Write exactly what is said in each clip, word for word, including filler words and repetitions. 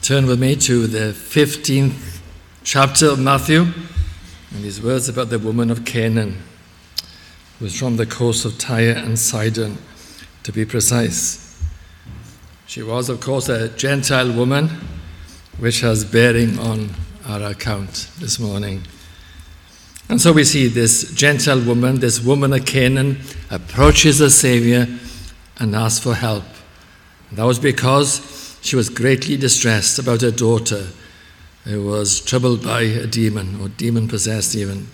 Turn with me to the fifteenth chapter of Matthew, and these words about the woman of Canaan, who was from the coast of Tyre and Sidon, to be precise. She was, of course, a Gentile woman, which has bearing on our account this morning. And so we see this Gentile woman, this woman of Canaan, approaches the Savior and asks for help. And that was because she was greatly distressed about her daughter, who was troubled by a demon, or demon-possessed even.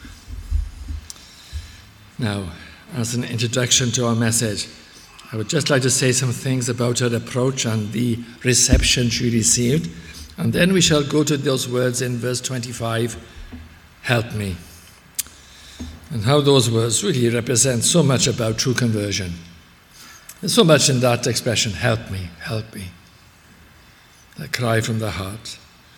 Now, as an introduction to our message, I would just like to say some things about her approach and the reception she received, and then we shall go to those words in verse twenty-five, help me, and how those words really represent so much about true conversion. There's so much in that expression, help me, help me. That cry from the heart.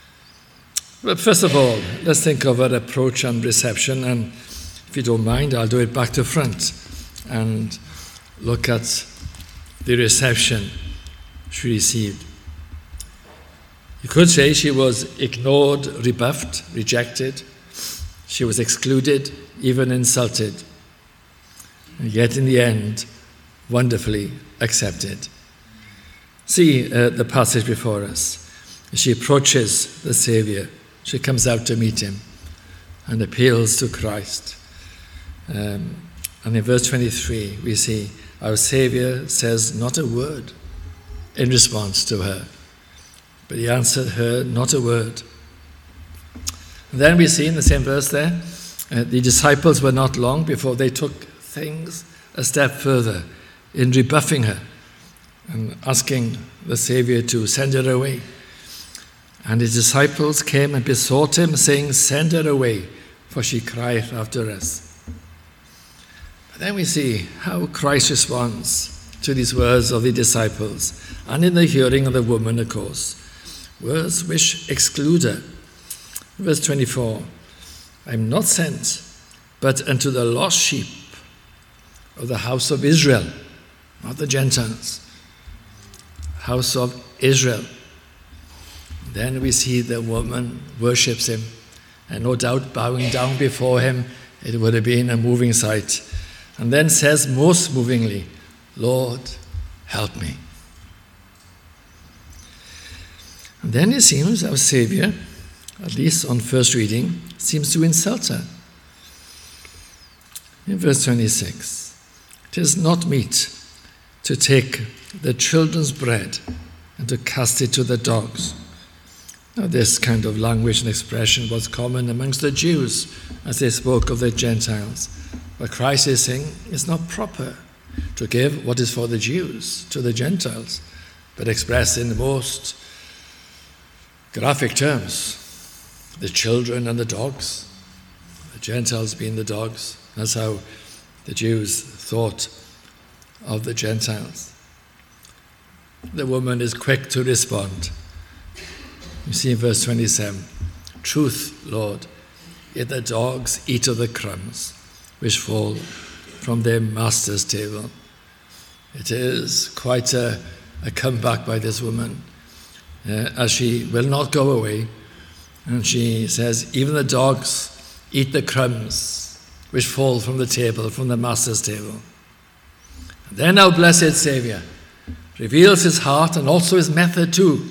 But first of all, let's think of her approach and reception, and if you don't mind, I'll do it back to front and look at the reception she received. You could say she was ignored, rebuffed, rejected. She was excluded, even insulted. And yet in the end, wonderfully accepted. See uh, the passage before us. She approaches the Savior. She comes out to meet him and appeals to Christ. Um, and in verse twenty-three, we see our Savior says not a word in response to her, but he answered her not a word. And then we see in the same verse there, uh, the disciples were not long before they took things a step further in rebuffing her and asking the Savior to send her away. And his disciples came and besought him, saying, send her away, for she crieth after us. But then we see how Christ responds to these words of the disciples, and in the hearing of the woman, of course, words which exclude her. Verse twenty-four, I am not sent, but unto the lost sheep of the house of Israel, not the Gentiles. House of Israel. Then we see the woman worships him, and no doubt bowing down before him, it would have been a moving sight. And then says most movingly, Lord, help me. And then it seems our Savior, at least on first reading, seems to insult her. In verse twenty-six, it is not meet to take the children's bread and to cast it to the dogs. Now, this kind of language and expression was common amongst the Jews as they spoke of the Gentiles. But Christ is saying it's not proper to give what is for the Jews to the Gentiles, but expressed in the most graphic terms. The children and the dogs, the Gentiles being the dogs. That's how the Jews thought of the Gentiles. The woman is quick to respond. You see in verse twenty-seven, truth, Lord, yet the dogs eat of the crumbs which fall from their master's table. It is quite a, a comeback by this woman, uh, as she will not go away. And she says, even the dogs eat the crumbs which fall from the table, from the master's table. And then our blessed Savior reveals his heart and also his method too.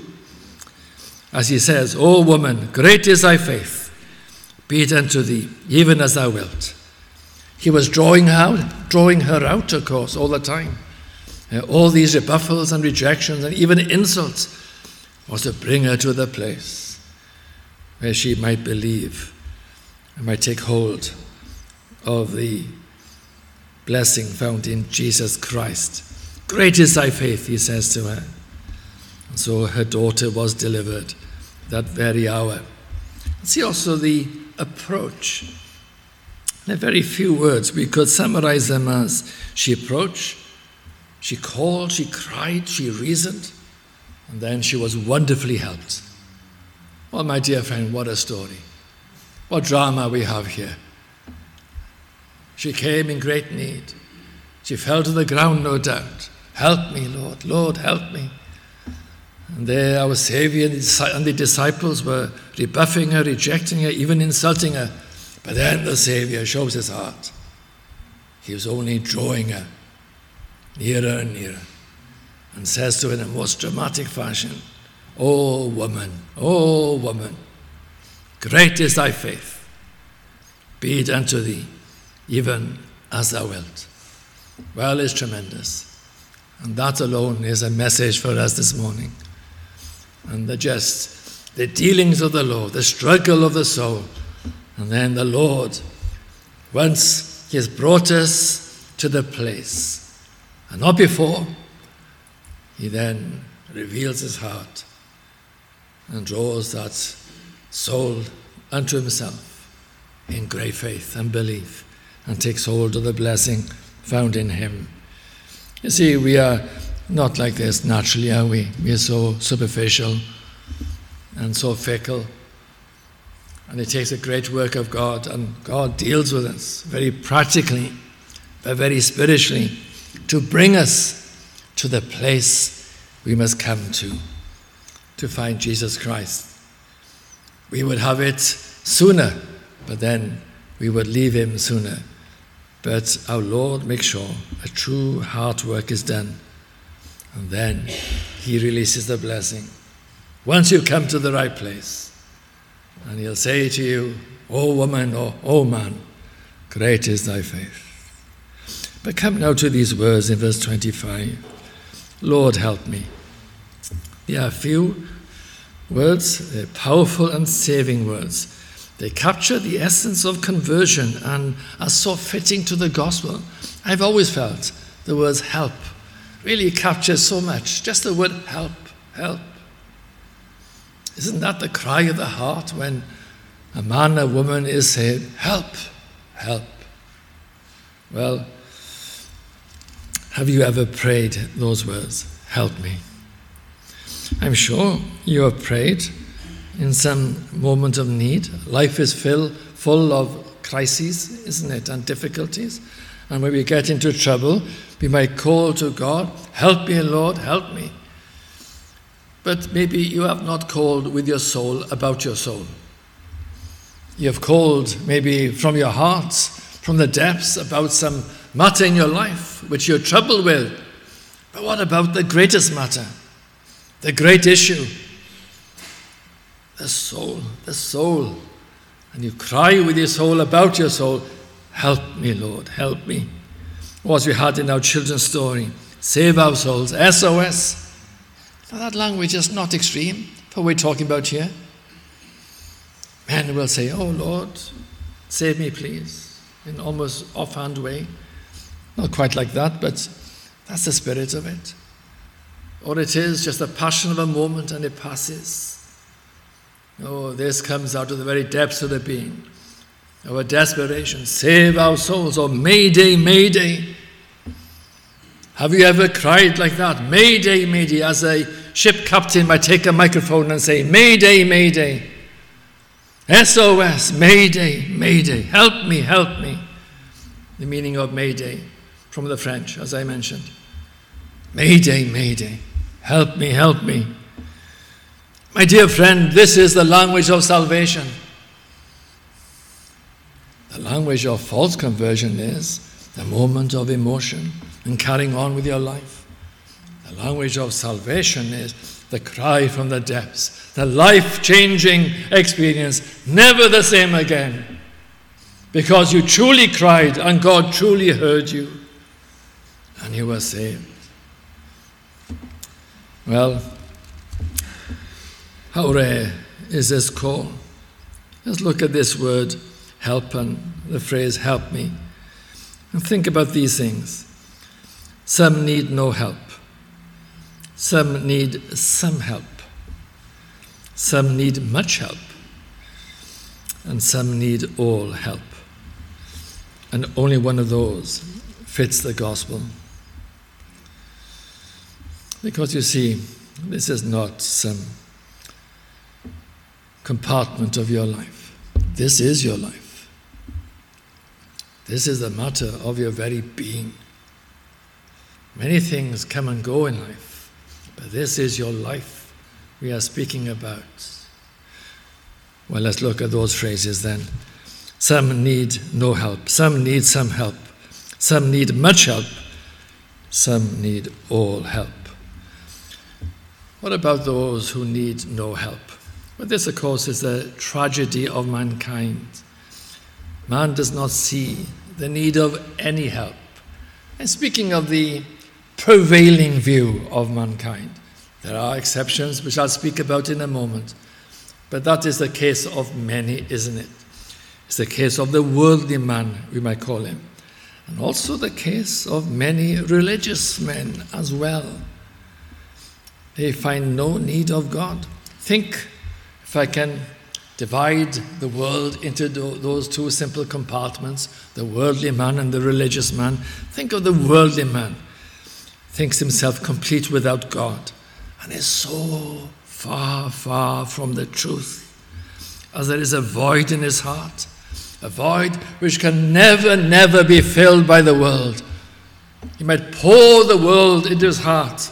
As he says, O woman, great is thy faith, be it unto thee, even as thou wilt. He was drawing her out, drawing her out, of course, all the time. Uh, all these rebuffals and rejections and even insults was to bring her to the place where she might believe and might take hold of the blessing found in Jesus Christ. Great is thy faith, he says to her. And so her daughter was delivered that very hour. See also the approach. In a very few words, we could summarize them as she approached, she called, she cried, she reasoned, and then she was wonderfully helped. Well, my dear friend, what a story. What drama we have here. She came in great need. She fell to the ground, no doubt. Help me, Lord. Lord, help me. And there our Savior and the disciples were rebuffing her, rejecting her, even insulting her. But then the Savior shows his heart. He was only drawing her nearer and nearer and says to her in a most dramatic fashion, "O woman, O woman, great is thy faith. Be it unto thee, even as thou wilt." Well, it's tremendous. And that alone is a message for us this morning. And the just, the dealings of the Lord, the struggle of the soul. And then the Lord, once he has brought us to the place, and not before, he then reveals his heart and draws that soul unto himself in great faith and belief, and takes hold of the blessing found in him. You see, we are not like this naturally, are we? We are so superficial and so fickle. And it takes a great work of God, and God deals with us very practically, but very spiritually, to bring us to the place we must come to, to find Jesus Christ. We would have it sooner, but then we would leave him sooner. But our Lord makes sure a true heart work is done. And then he releases the blessing. Once you come to the right place, and he'll say to you, "O woman," or "O man, great is thy faith." But come now to these words in verse twenty-five. Lord, help me. There are few words, they're powerful and saving words. They capture the essence of conversion and are so fitting to the gospel. I've always felt the words help really captures so much. Just the word help, help. Isn't that the cry of the heart when a man or woman is saying, help, help? Well, have you ever prayed those words, help me? I'm sure you have prayed in some moment of need. Life is fill, full of crises, isn't it, and difficulties. And when we get into trouble, we might call to God, help me, Lord, help me. But maybe you have not called with your soul about your soul. You have called maybe from your heart, from the depths, about some matter in your life which you're troubled with. But what about the greatest matter, the great issue? The soul, the soul. And you cry with your soul about your soul, help me, Lord, help me. Or as we had in our children's story, save our souls, S O S. Now that language is not extreme, what we're talking about here. Men will say, oh Lord, save me please, in almost offhand way. Not quite like that, but that's the spirit of it. Or it is just a passion of a moment and it passes. Oh, this comes out of the very depths of the being. Our desperation, save our souls, or Mayday, Mayday. Have you ever cried like that? Mayday, Mayday, as a ship captain might take a microphone and say, Mayday, Mayday. S O S, Mayday, Mayday. Help me, help me. The meaning of Mayday from the French, as I mentioned. Mayday, Mayday. Help me, help me. My dear friend, this is the language of salvation. The language of false conversion is the moment of emotion and carrying on with your life. The language of salvation is the cry from the depths, the life-changing experience, never the same again, because you truly cried and God truly heard you and you were saved. Well, how rare is this call? Let's look at this word, help, and the phrase, help me. And think about these things. Some need no help. Some need some help. Some need much help. And some need all help. And only one of those fits the gospel. Because you see, this is not some compartment of your life. This is your life. This is the matter of your very being. Many things come and go in life, but this is your life. we are speaking about? Well, let's look at those phrases then. Some need no help. Some need some help. Some need much help. Some need all help. What about those who need no help? Well, this, of course, is the tragedy of mankind. Man does not see the need of any help. And speaking of the prevailing view of mankind, there are exceptions which I'll speak about in a moment. But that is the case of many, isn't it? It's the case of the worldly man, we might call him. And also the case of many religious men as well. They find no need of God. Think, if I can divide the world into those two simple compartments, the worldly man and the religious man. Think of the worldly man. Thinks himself complete without God and is so far, far from the truth, as there is a void in his heart, a void which can never, never be filled by the world. He might pour the world into his heart,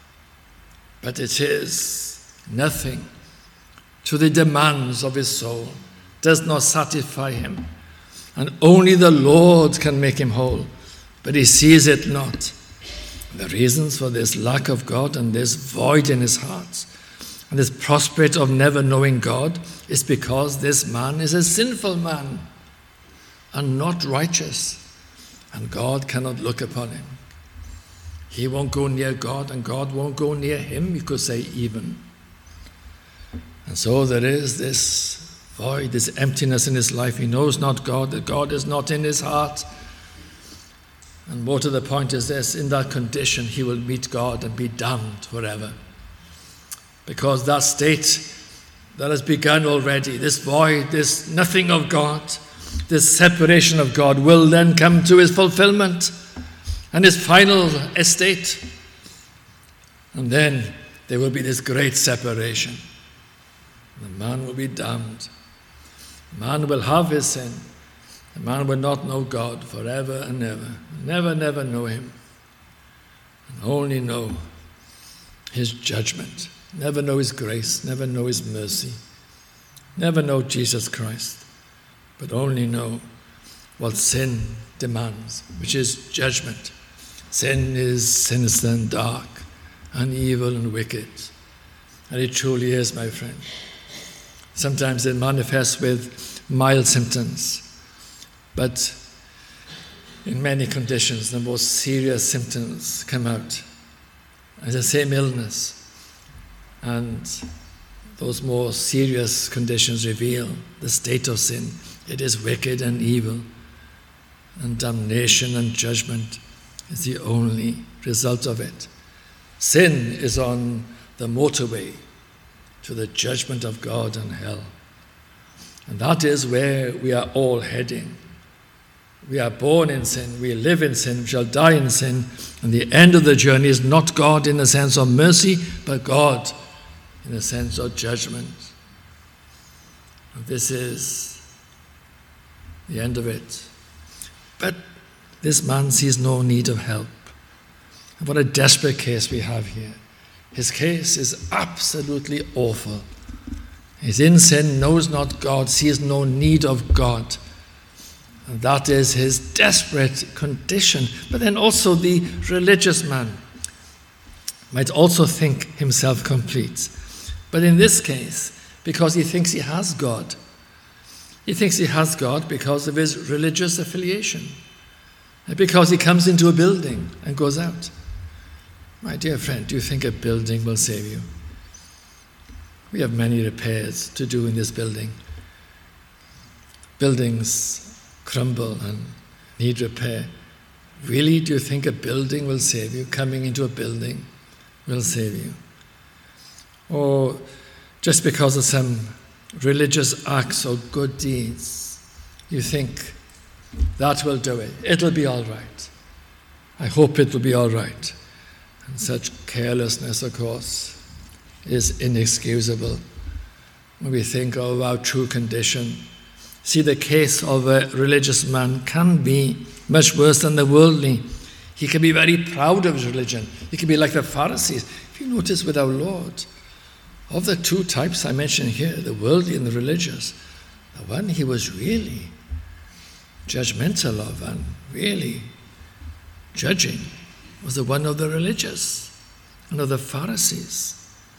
but it is nothing to the demands of his soul, does not satisfy him, and only the Lord can make him whole, but he sees it not. The reasons for this lack of God and this void in his heart and this prospect of never knowing God is because this man is a sinful man and not righteous, and God cannot look upon him. He won't go near God, and God won't go near him, you could say, even. And so there is this void, this emptiness in his life. He knows not God, that God is not in his heart. And more to the point is this, in that condition he will meet God and be damned forever. Because that state that has begun already, this void, this nothing of God, this separation of God will then come to his fulfillment and his final estate. And then there will be this great separation. The man will be damned. The man will have his sin. The man will not know God forever and ever. Never, never know him. And only know his judgment. Never know his grace. Never know his mercy. Never know Jesus Christ. But only know what sin demands, which is judgment. Sin is sinister and dark and evil and wicked. And it truly is, my friend. Sometimes it manifests with mild symptoms, but in many conditions, the most serious symptoms come out. It's the same illness, and those more serious conditions reveal the state of sin. It is wicked and evil, and damnation and judgment is the only result of it. Sin is on the motorway to the judgment of God and hell. And that is where we are all heading. We are born in sin, we live in sin, we shall die in sin, and the end of the journey is not God in the sense of mercy, but God in the sense of judgment. And this is the end of it. But this man sees no need of help. And what a desperate case we have here. His case is absolutely awful. He's in sin, knows not God, sees no need of God. And that is his desperate condition. But then also the religious man might also think himself complete. But in this case, because he thinks he has God. He thinks he has God because of his religious affiliation. And because he comes into a building and goes out. My dear friend, do you think a building will save you? We have many repairs to do in this building. Buildings crumble and need repair. Really, do you think a building will save you? Coming into a building will save you? Or just because of some religious acts or good deeds, you think that will do it. It'll be all right. I hope it will be all right. And such carelessness, of course, is inexcusable when we think of our true condition. See, the case of a religious man can be much worse than the worldly. He can be very proud of his religion. He can be like the Pharisees. If you notice with our Lord, of the two types I mentioned here, the worldly and the religious, the one he was really judgmental of and really judging was the one of the religious and of the Pharisees.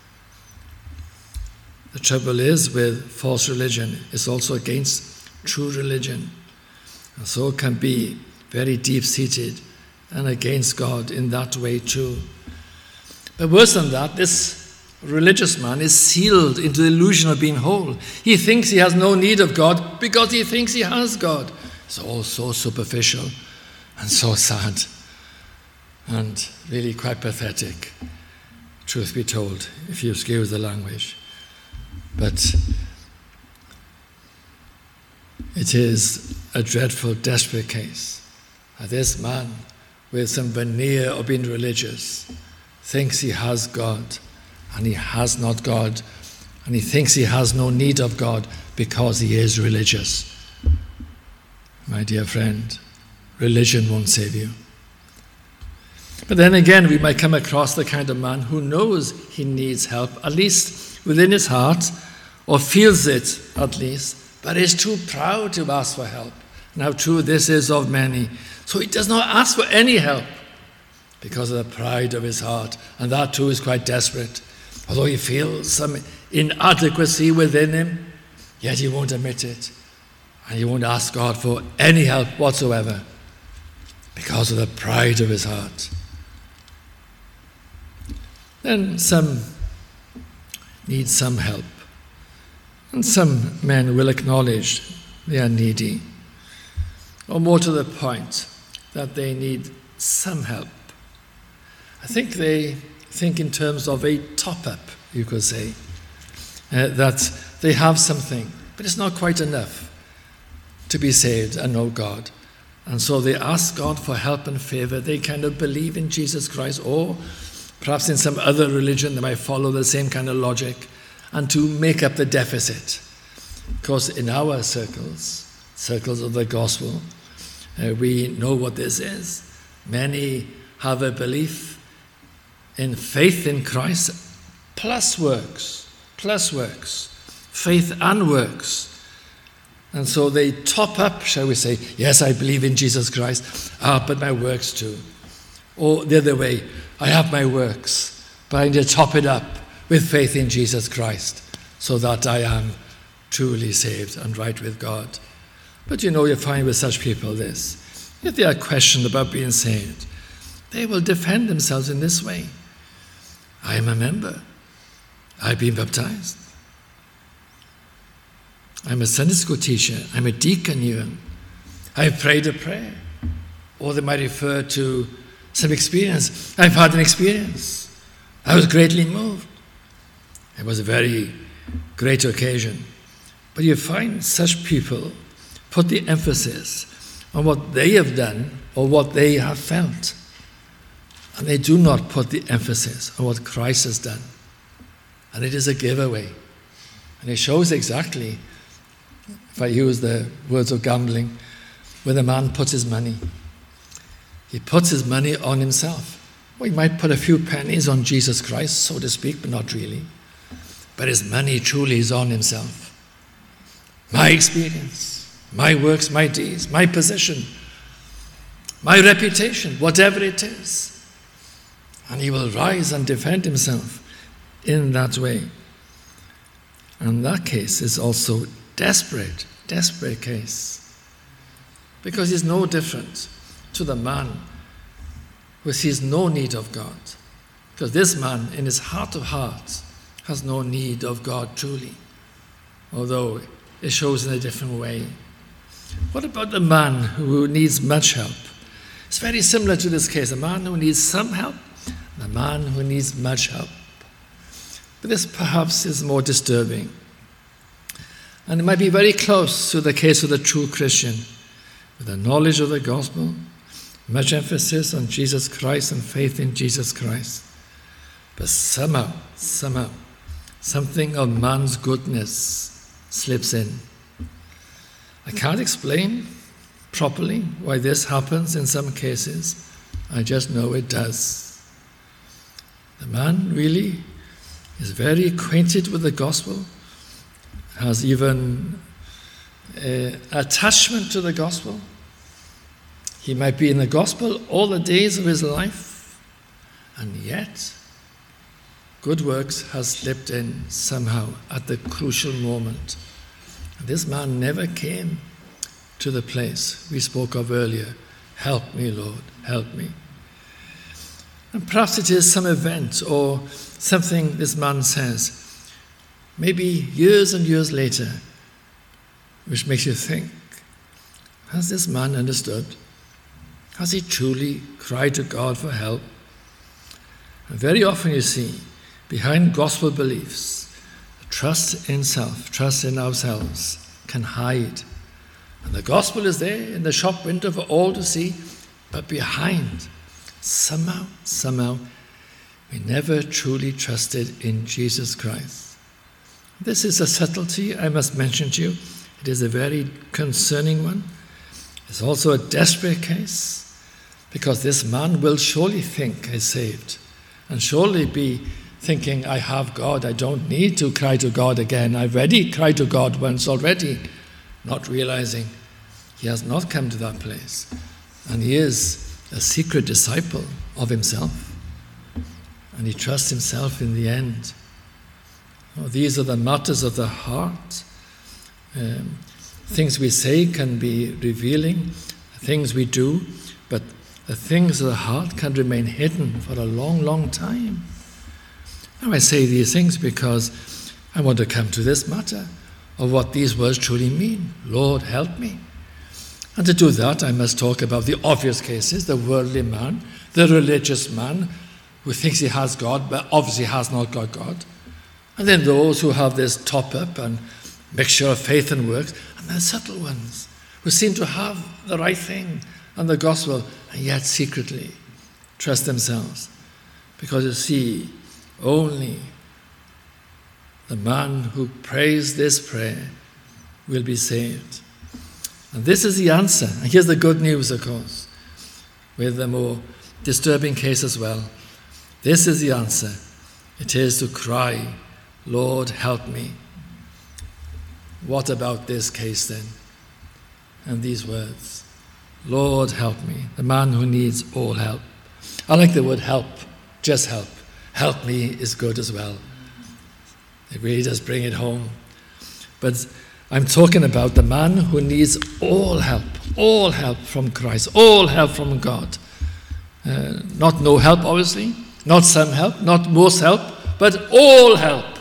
The trouble is with false religion, it's also against true religion. And so it can be very deep-seated and against God in that way too. But worse than that, this religious man is sealed into the illusion of being whole. He thinks he has no need of God because he thinks he has God. It's all so superficial and so sad and really quite pathetic, truth be told, if you excuse the language. But it is a dreadful, desperate case. This man with some veneer of being religious thinks he has God, and he has not God, and he thinks he has no need of God because he is religious. My dear friend, religion won't save you. But then again, we might come across the kind of man who knows he needs help, at least within his heart, or feels it at least, but is too proud to ask for help. And how true this is of many. So he does not ask for any help because of the pride of his heart, and that too is quite desperate. Although he feels some inadequacy within him, yet he won't admit it, and he won't ask God for any help whatsoever because of the pride of his heart. Then some need some help, and some men will acknowledge they are needy, or more to the point, that they need some help. I think they think in terms of a top-up, you could say, uh, that they have something, but it's not quite enough to be saved and know God. And so they ask God for help and favor. They kind of believe in Jesus Christ, or perhaps in some other religion they might follow the same kind of logic, and to make up the deficit. Because in our circles, circles of the gospel, uh, we know what this is. Many have a belief in faith in Christ plus works, plus works, faith and works. And so they top up, shall we say, yes, I believe in Jesus Christ, ah, but my works too. Or the other way, I have my works, but I need to top it up with faith in Jesus Christ so that I am truly saved and right with God. But you know, you find with such people this, if they are questioned about being saved, they will defend themselves in this way. I am a member. I've been baptized. I'm a Sunday school teacher. I'm a deacon even. I've prayed a prayer. Or they might refer to some experience. I've had an experience. I was greatly moved. It was a very great occasion. But you find such people put the emphasis on what they have done or what they have felt. And they do not put the emphasis on what Christ has done. And it is a giveaway. And it shows exactly, if I use the words of gambling, where the man puts his money. He puts his money on himself. Well, he might put a few pennies on Jesus Christ, so to speak, but not really. But his money truly is on himself. My experience, my works, my deeds, my position, my reputation, whatever it is. And he will rise and defend himself in that way. And that case is also desperate, desperate case. Because he's no different to the man who sees no need of God. Because this man, in his heart of hearts, has no need of God truly. Although it shows in a different way. What about the man who needs much help? It's very similar to this case. A man who needs some help, and a man who needs much help. But this perhaps is more disturbing. And it might be very close to the case of the true Christian, with the knowledge of the gospel, much emphasis on Jesus Christ and faith in Jesus Christ. But somehow, somehow, something of man's goodness slips in. I can't explain properly why this happens in some cases. I just know it does. The man really is very acquainted with the gospel, has even uh, attachment to the gospel. He might be in the gospel all the days of his life, and yet good works has slipped in somehow at the crucial moment. And this man never came to the place we spoke of earlier. Help me, Lord, help me. And perhaps it is some event or something this man says, maybe years and years later, which makes you think, has this man understood? Has he truly cried to God for help? And very often you see, behind gospel beliefs, trust in self, trust in ourselves can hide. And the gospel is there in the shop window for all to see, but behind, somehow, somehow, we never truly trusted in Jesus Christ. This is a subtlety I must mention to you. It is a very concerning one. It's also a desperate case, because this man will surely think he's saved, and surely be thinking, I have God, I don't need to cry to God again. I've already cried to God once already, not realizing he has not come to that place. And he is a secret disciple of himself. And he trusts himself in the end. Oh, these are the matters of the heart. Um, things we say can be revealing, things we do, but the things of the heart can remain hidden for a long, long time. Now I say these things because I want to come to this matter of what these words truly mean. Lord, help me. And to do that, I must talk about the obvious cases, the worldly man, the religious man who thinks he has God, but obviously has not got God. And then those who have this top-up and mixture of faith and works, and the subtle ones who seem to have the right thing and the gospel, and yet secretly trust themselves. Because you see, only the man who prays this prayer will be saved. And this is the answer. And here's the good news, of course, with the more disturbing case as well. This is the answer. It is to cry, Lord, help me. What about this case then? And these words, Lord, help me. The man who needs all help. I like the word help, just help. Help me is good as well. It really does bring it home. But I'm talking about the man who needs all help, all help from Christ, all help from God. Uh, not no help, obviously, not some help, not most help, but all help.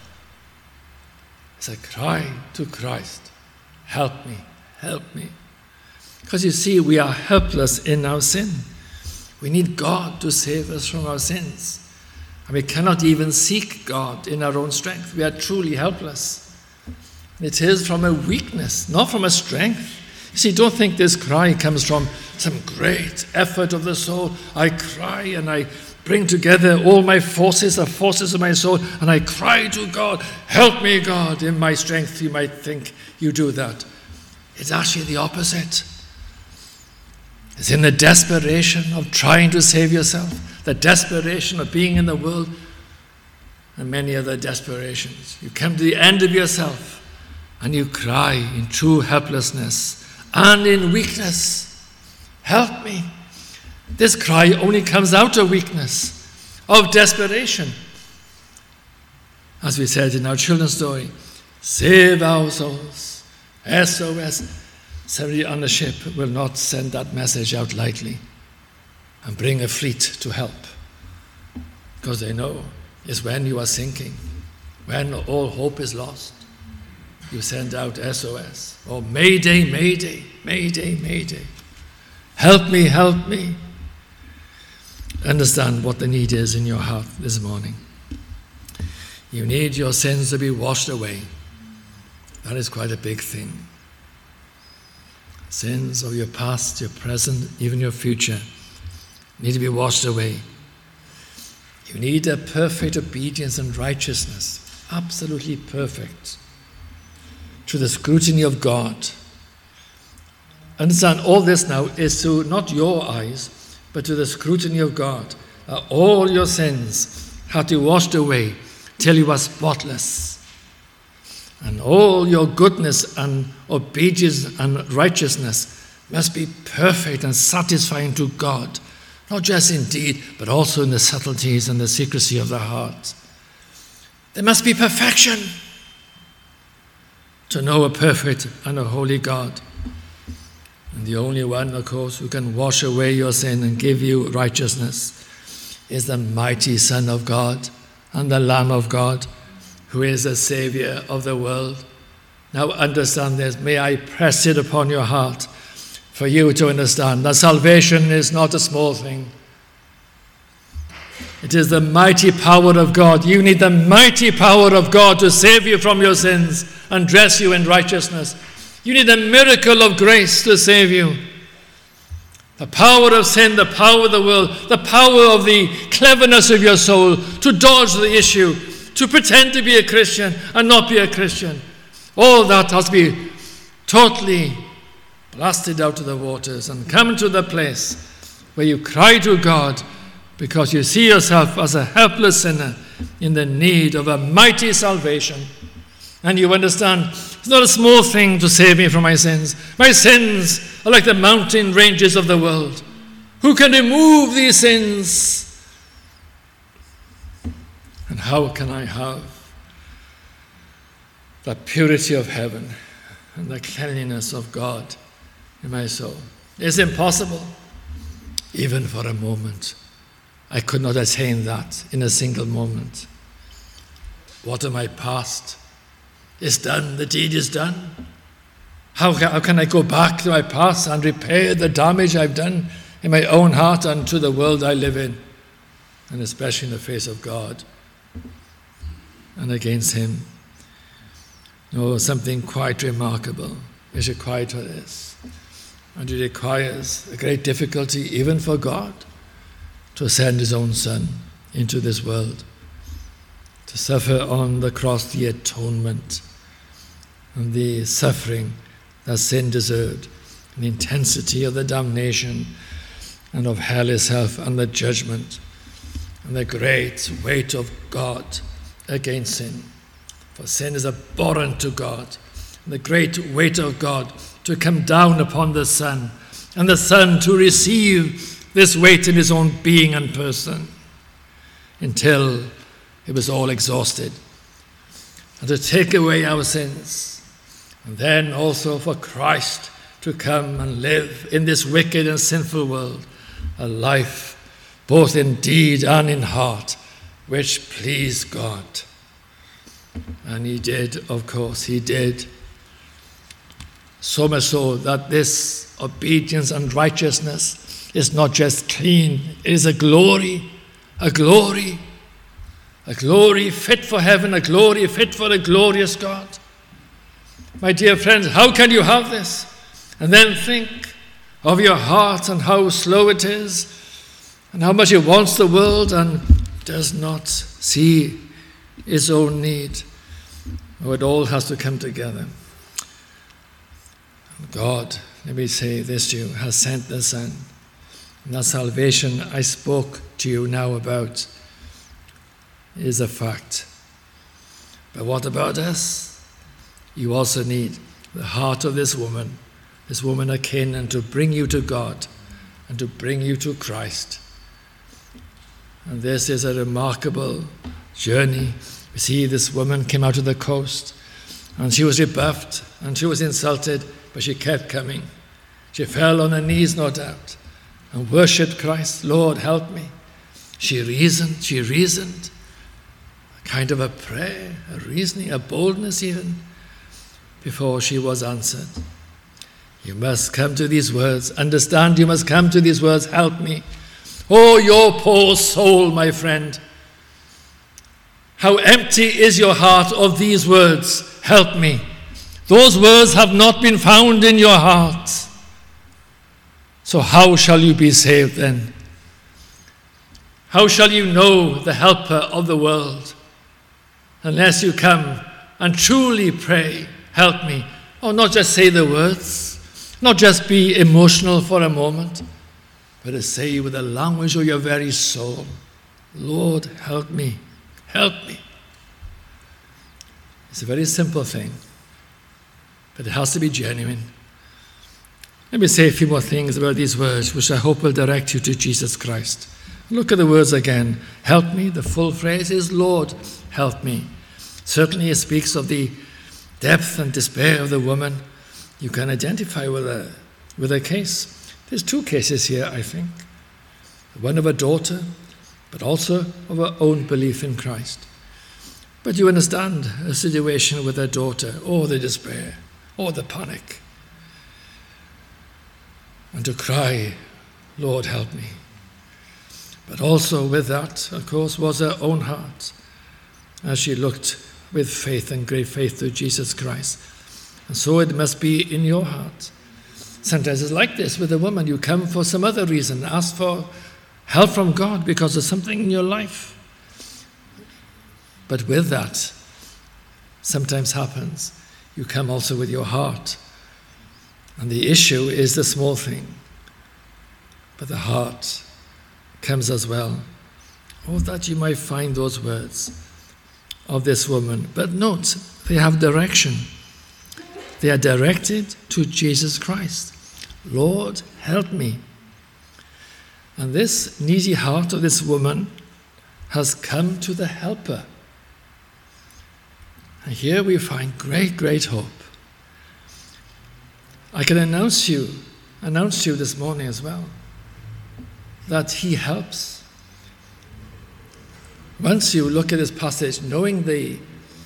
It's a cry to Christ, help me, help me. Because you see, we are helpless in our sin. We need God to save us from our sins. And we cannot even seek God in our own strength. We are truly helpless. It is from a weakness, not from a strength. You see, don't think this cry comes from some great effort of the soul. I cry and I bring together all my forces, the forces of my soul, and I cry to God, help me, God, in my strength. You might think you do that. It's actually the opposite. It's in the desperation of trying to save yourself, the desperation of being in the world, and many other desperations. You come to the end of yourself and you cry in true helplessness and in weakness, help me. This cry only comes out of weakness, of desperation. As we said in our children's story, save our souls, S O S. Somebody on the ship will not send that message out lightly and bring a fleet to help, because they know it's when you are sinking, when all hope is lost, you send out S O S, or Mayday, Mayday, Mayday, Mayday. Help me, help me. Understand what the need is in your heart this morning. You need your sins to be washed away. That is quite a big thing. Sins of your past, your present, even your future need to be washed away. You need a perfect obedience and righteousness, absolutely perfect, to the scrutiny of God. Understand, all this now is to not your eyes, but to the scrutiny of God. Uh, all your sins have to be washed away till you are spotless. And all your goodness and obedience and righteousness must be perfect and satisfying to God, not just in deed, but also in the subtleties and the secrecy of the heart. There must be perfection to know a perfect and a holy God. And the only one, of course, who can wash away your sin and give you righteousness is the mighty Son of God and the Lamb of God, who is the Savior of the world. Now understand this. May I press it upon your heart for you to understand that salvation is not a small thing. It is the mighty power of God. You need the mighty power of God to save you from your sins and dress you in righteousness. You need a miracle of grace to save you. The power of sin, the power of the world, the power of the cleverness of your soul to dodge the issue, to pretend to be a Christian and not be a Christian. All that has to be totally blasted out of the waters and come to the place where you cry to God because you see yourself as a helpless sinner in the need of a mighty salvation. And you understand, it's not a small thing to save me from my sins. My sins are like the mountain ranges of the world. Who can remove these sins? And how can I have the purity of heaven and the cleanliness of God in my soul? It's impossible. Even for a moment, I could not attain that in a single moment. What of my past is done, the deed is done. How, how can I go back to my past and repair the damage I've done in my own heart and to the world I live in, and especially in the face of God and against Him? No, something quite remarkable is required for this. And it requires a great difficulty even for God to send His own Son into this world, to suffer on the cross the atonement and the suffering that sin deserved, and the intensity of the damnation and of hell itself and the judgment and the great weight of God against sin. For sin is abhorrent to God, and the great weight of God to come down upon the Son, and the Son to receive this weight in His own being and person until it was all exhausted, and to take away our sins. And then also for Christ to come and live in this wicked and sinful world a life both in deed and in heart which pleased God. And He did, of course, He did. So much so that this obedience and righteousness is not just clean, it is a glory, a glory, a glory fit for heaven, a glory fit for a glorious God. My dear friends, how can you have this and then think of your heart and how slow it is and how much it wants the world and does not see its own need? Oh, it all has to come together. God, let me say this to you, has sent the Son. And that salvation I spoke to you now about is a fact. But what about us? You also need the heart of this woman, this woman akin, and to bring you to God and to bring you to Christ. And this is a remarkable journey. We see this woman came out of the coast and she was rebuffed and she was insulted, but she kept coming. She fell on her knees, no doubt, and worshipped Christ. Lord, help me. She reasoned, she reasoned, a kind of a prayer, a reasoning, a boldness even, before she was answered. You must come to these words. Understand, you must come to these words. Help me. Oh, your poor soul, my friend. How empty is your heart of these words. Help me. Those words have not been found in your heart. So how shall you be saved then? How shall you know the helper of the world unless you come and truly pray, help me? Oh, not just say the words, not just be emotional for a moment, but to say with the language of your very soul, Lord, help me, help me. It's a very simple thing, but it has to be genuine. Let me say a few more things about these words, which I hope will direct you to Jesus Christ. Look at the words again. Help me. The full phrase is, Lord, help me. Certainly it speaks of the depth and despair of the woman. You can identify with her, with her case. There's two cases here, I think. One of a daughter, but also of her own belief in Christ. But you understand a situation with her daughter, or the despair, or the panic. And to cry, Lord, help me. But also with that, of course, was her own heart, as she looked with faith and great faith to Jesus Christ. And so it must be in your heart. Sometimes it's like this with a woman. You come for some other reason, ask for help from God because of something in your life. But with that, sometimes happens, you come also with your heart. And the issue is the small thing. But the heart comes as well. Oh, that you might find those words of this woman. But note, they have direction. They are directed to Jesus Christ. Lord, help me. And this needy heart of this woman has come to the helper. And here we find great, great hope. I can announce you, announce to you this morning as well, that he helps. Once you look at this passage, knowing the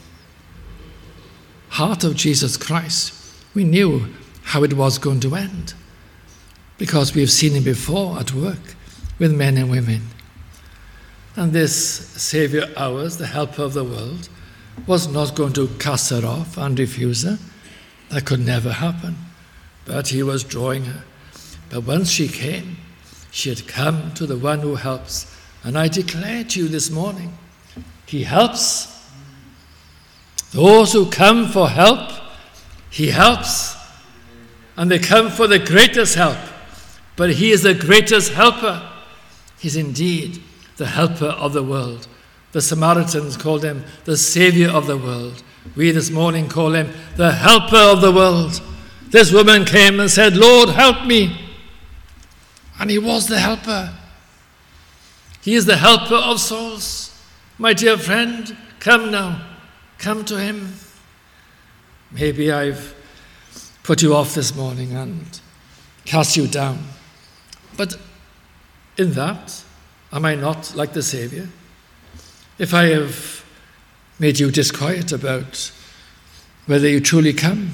heart of Jesus Christ, we knew how it was going to end, because we've seen him before at work with men and women. And this Saviour ours, the helper of the world, was not going to cast her off and refuse her. That could never happen. But he was drawing her. But once she came, she had come to the one who helps. And I declare to you this morning, he helps. Those who come for help, he helps. And they come for the greatest help. But he is the greatest helper. He's indeed the helper of the world. The Samaritans called him the Saviour of the world. We this morning call him the helper of the world. This woman came and said, Lord, help me. And he was the helper. He is the helper of souls. My dear friend, come now. Come to him. Maybe I've put you off this morning and cast you down. But in that, am I not like the Saviour? If I have made you disquiet about whether you truly come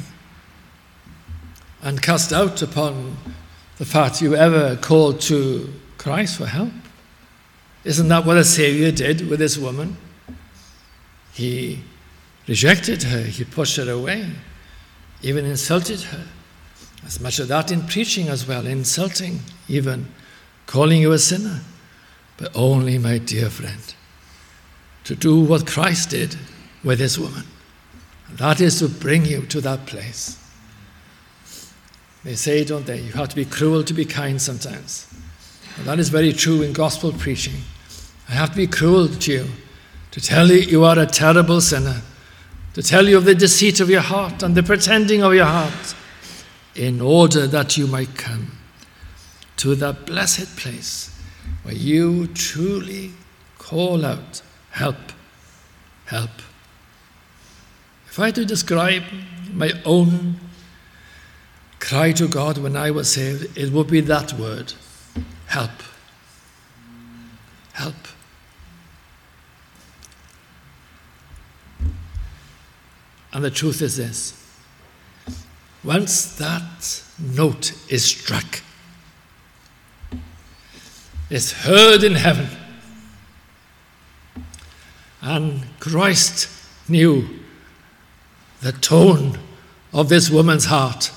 and cast doubt upon the fact you ever called to Christ for help, isn't that what the Saviour did with this woman? He rejected her, he pushed her away, even insulted her. As much of that in preaching as well, insulting, even calling you a sinner. But only, my dear friend, to do what Christ did with this woman. And that is to bring you to that place. They say, don't they, you have to be cruel to be kind sometimes. And that is very true in gospel preaching. I have to be cruel to you, to tell you you are a terrible sinner, to tell you of the deceit of your heart and the pretending of your heart, in order that you might come to that blessed place where you truly call out, help, help. If I had to describe my own cry to God when I was saved, it would be that word, help, help. And the truth is this, once that note is struck, it's heard in heaven, and Christ knew the tone of this woman's heart.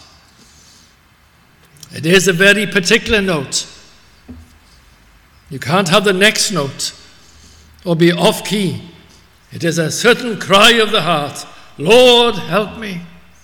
It is a very particular note. You can't have the next note or be off key. It is a certain cry of the heart, Lord, help me.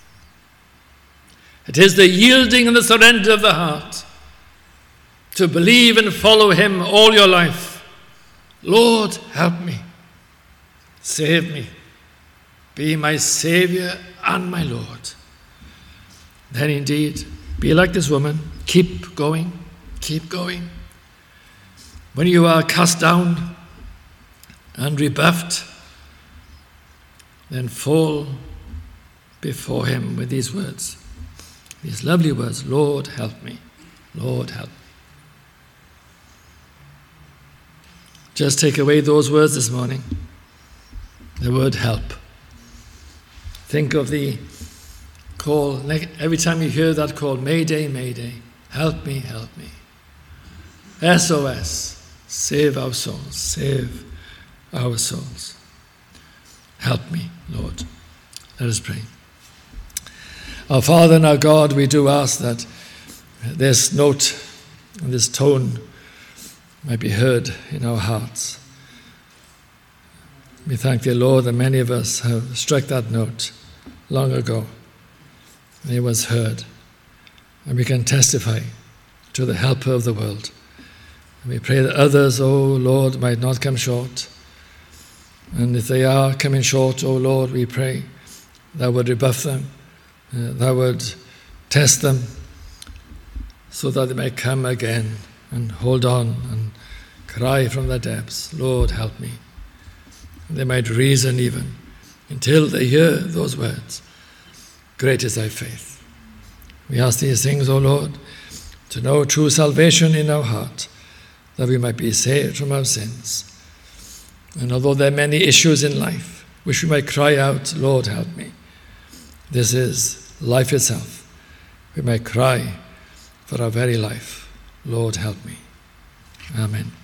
It is the yielding and the surrender of the heart to believe and follow him all your life. Lord, help me. Save me. be my Savior and my Lord. Then indeed, be like this woman. Keep going. Keep going. When you are cast down and rebuffed, then fall before him with these words, these lovely words, Lord, help me. Lord, help me. Just take away those words this morning. The word help. Think of the call. Every time you hear that call, Mayday, Mayday, help me, help me. S O S, save our souls, save our souls. Help me, Lord. Let us pray. Our Father and our God, we do ask that this note and this tone might be heard in our hearts. We thank thee, Lord, that many of us have struck that note long ago, and it was heard. And we can testify to the helper of the world. And we pray that others, O Lord, might not come short. And if they are coming short, O Lord, we pray thou would rebuff them, uh, thou would test them, so that they may come again and hold on and cry from their depths, Lord, help me. And they might reason even until they hear those words, great is thy faith. We ask these things, O Lord, to know true salvation in our heart, that we might be saved from our sins. And although there are many issues in life, which we might cry out, Lord, help me. This is life itself. We might cry for our very life, Lord, help me. Amen.